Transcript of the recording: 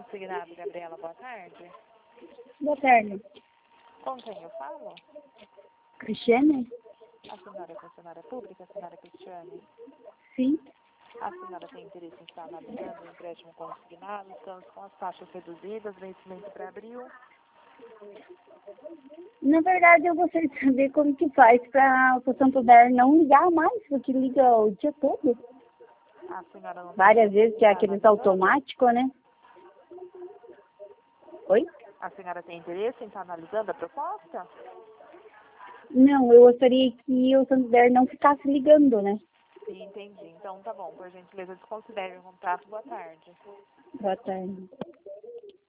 Consignado, Gabriela, boa tarde. Boa tarde. Com quem eu falo? Cristiane? A senhora é funcionária pública, a senhora Cristiane? Sim. A senhora tem interesse em estar analisando o empréstimo consignado, estamos com as taxas reduzidas, vencimento para abril. Na verdade, eu gostaria de saber como que faz para o Santander não ligar mais, porque liga o dia todo. A senhora não tem Várias interesse vezes, em que é estar aqueles analisando? automáticos, né? Oi? A senhora tem interesse em estar analisando a proposta? Não, eu gostaria que o Santander não ficasse ligando, né? Sim, entendi. Então tá bom, por gentileza, desconsidere o contato. Boa tarde. Boa tarde.